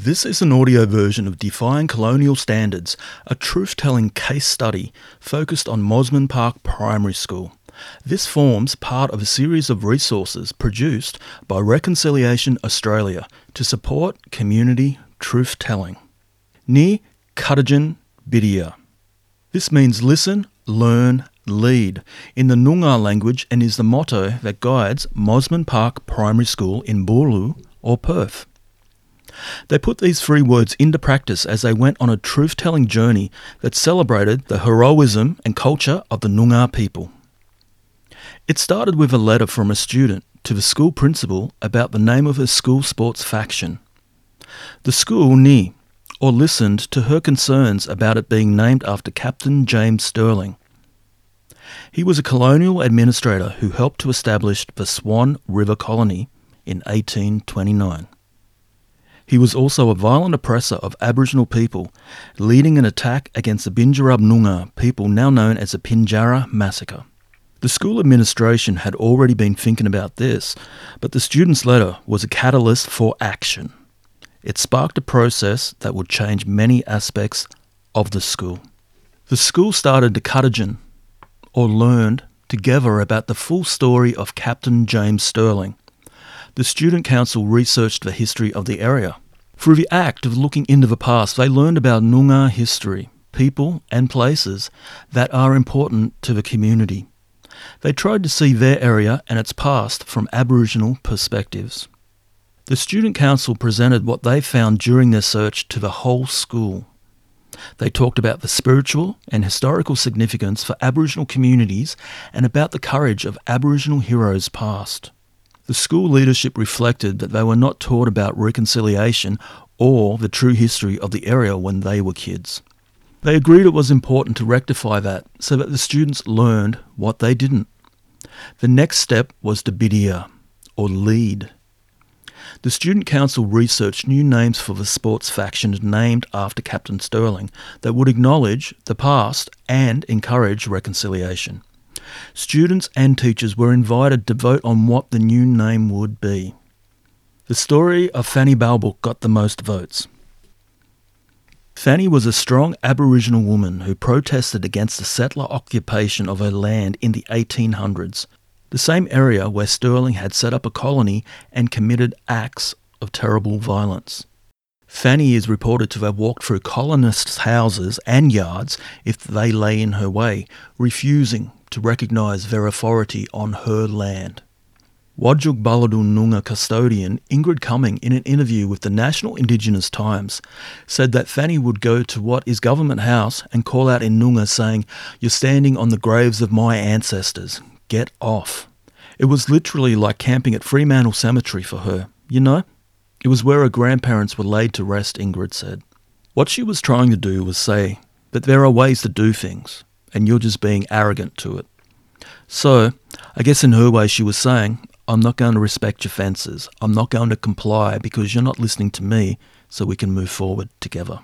This is an audio version of Defying Colonial Standards, a truth-telling case study focused on Mosman Park Primary School. This forms part of a series of resources produced by Reconciliation Australia to support community truth-telling. Ni Kadajan Bidia. This means listen, learn, lead in the Noongar language and is the motto that guides Mosman Park Primary School in Boorloo or Perth. They put these three words into practice as they went on a truth-telling journey that celebrated the heroism and culture of the Noongar people. It started with a letter from a student to the school principal about the name of her school sports faction. The school knew or listened to her concerns about it being named after Captain James Stirling. He was a colonial administrator who helped to establish the Swan River Colony in 1829. He was also a violent oppressor of Aboriginal people, leading an attack against the Binjarab Noongar people now known as the Pinjarra Massacre. The school administration had already been thinking about this, but the student's letter was a catalyst for action. It sparked a process that would change many aspects of the school. The school started to Kadajan, or learned together about the full story of Captain James Stirling. The Student Council researched the history of the area. Through the act of looking into the past, they learned about Noongar history, people and places that are important to the community. They tried to see their area and its past from Aboriginal perspectives. The Student Council presented what they found during their search to the whole school. They talked about the spiritual and historical significance for Aboriginal communities and about the courage of Aboriginal heroes past. The school leadership reflected that they were not taught about reconciliation or the true history of the area when they were kids. They agreed it was important to rectify that so that the students learned what they didn't. The next step was to bidia, or lead. The Student Council researched new names for the sports factions named after Captain Stirling that would acknowledge the past and encourage reconciliation. Students and teachers were invited to vote on what the new name would be. The story of Fanny Balbook got the most votes. Fanny was a strong Aboriginal woman who protested against the settler occupation of her land in the 1800s, the same area where Stirling had set up a colony and committed acts of terrible violence. Fanny is reported to have walked through colonists' houses and yards if they lay in her way, refusing to recognise their authority on her land. Wajjuk Balladun Noongar custodian Ingrid Cumming, in an interview with the National Indigenous Times, said that Fanny would go to what is Government House and call out in Noongar saying, "You're standing on the graves of my ancestors. Get off." It was literally like camping at Fremantle Cemetery for her, you know? It was where her grandparents were laid to rest, Ingrid said. What she was trying to do was say that there are ways to do things, and you're just being arrogant to it. So, I guess in her way she was saying, I'm not going to respect your fences. I'm not going to comply because you're not listening to me, so we can move forward together.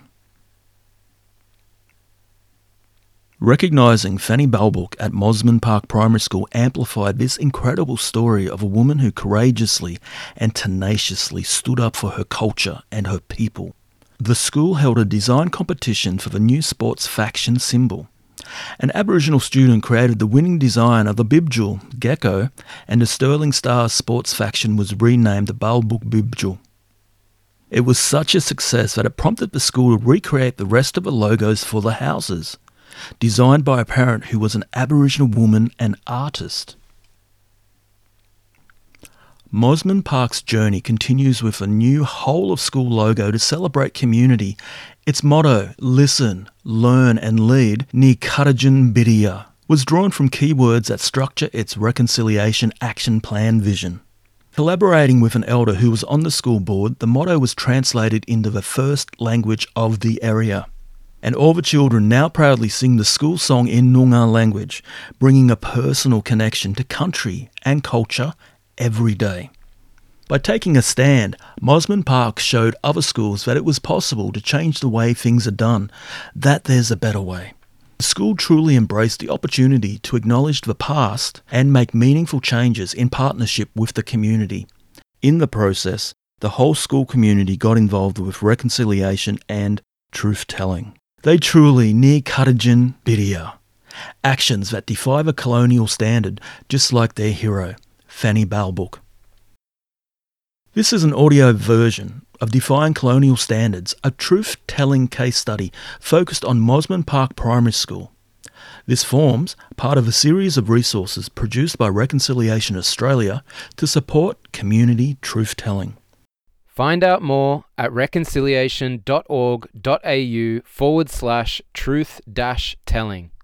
Recognising Fanny Balbook at Mosman Park Primary School amplified this incredible story of a woman who courageously and tenaciously stood up for her culture and her people. The school held a design competition for the new sports faction symbol. An Aboriginal student created the winning design of the Bibjul gecko, and the Stirling Stars sports faction was renamed the Balbook Bibjul. It was such a success that it prompted the school to recreate the rest of the logos for the houses, designed by a parent who was an Aboriginal woman and artist. Mosman Park's journey continues with a new whole-of-school logo to celebrate community. Its motto, listen, learn and lead, Ni Kadajan Bidia, was drawn from keywords that structure its reconciliation action plan vision. Collaborating with an elder who was on the school board, the motto was translated into the first language of the area. And all the children now proudly sing the school song in Noongar language, bringing a personal connection to country and culture every day. By taking a stand, Mosman Park showed other schools that it was possible to change the way things are done, that there's a better way. The school truly embraced the opportunity to acknowledge the past and make meaningful changes in partnership with the community. In the process, the whole school community got involved with reconciliation and truth-telling. They truly near Katajan Bidia. Actions that defy the colonial standard, just like their hero, Fanny Balbook. This is an audio version of Defying Colonial Standards, a truth-telling case study focused on Mosman Park Primary School. This forms part of a series of resources produced by Reconciliation Australia to support community truth-telling. Find out more at reconciliation.org.au/truth-telling.